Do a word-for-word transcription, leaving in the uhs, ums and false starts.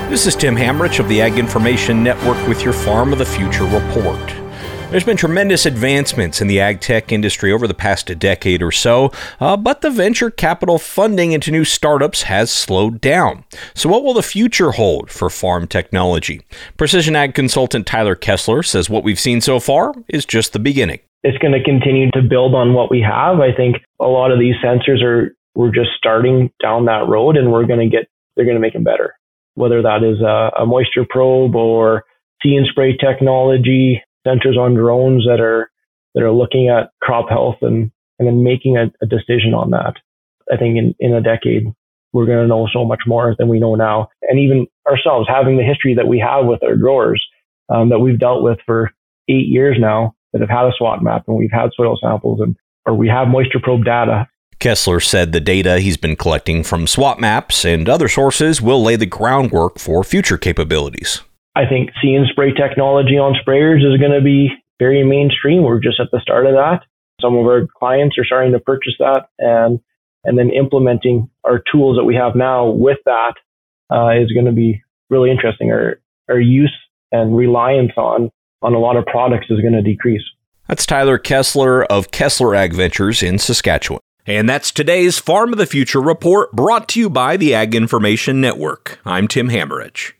This is Tim Hamrich of the Ag Information Network with your Farm of the Future report. There's been tremendous advancements in the ag tech industry over the past decade or so, uh, but the venture capital funding into new startups has slowed down. So what will the future hold for farm technology? Precision ag consultant Tyler Kessler says what we've seen so far is just the beginning. It's going to continue to build on what we have. I think a lot of these sensors are, we're just starting down that road, and we're going to get, they're going to make them better. Whether that is a, a moisture probe or see and spray technology, sensors on drones that are that are looking at crop health and, and then making a, a decision on that. I think in, in a decade, we're going to know so much more than we know now. And even ourselves, having the history that we have with our growers um, that we've dealt with for eight years now, that have had a SWOT map and we've had soil samples and or we have moisture probe data. Kessler said the data he's been collecting from SWOT maps and other sources will lay the groundwork for future capabilities. I think see and spray technology on sprayers is going to be very mainstream. We're just at the start of that. Some of our clients are starting to purchase that, and and then implementing our tools that we have now with that uh, is going to be really interesting. Our our use and reliance on on a lot of products is going to decrease. That's Tyler Kessler of Kessler Ag Ventures in Saskatchewan. And that's today's Farm of the Future report, brought to you by the Ag Information Network. I'm Tim Hamrich.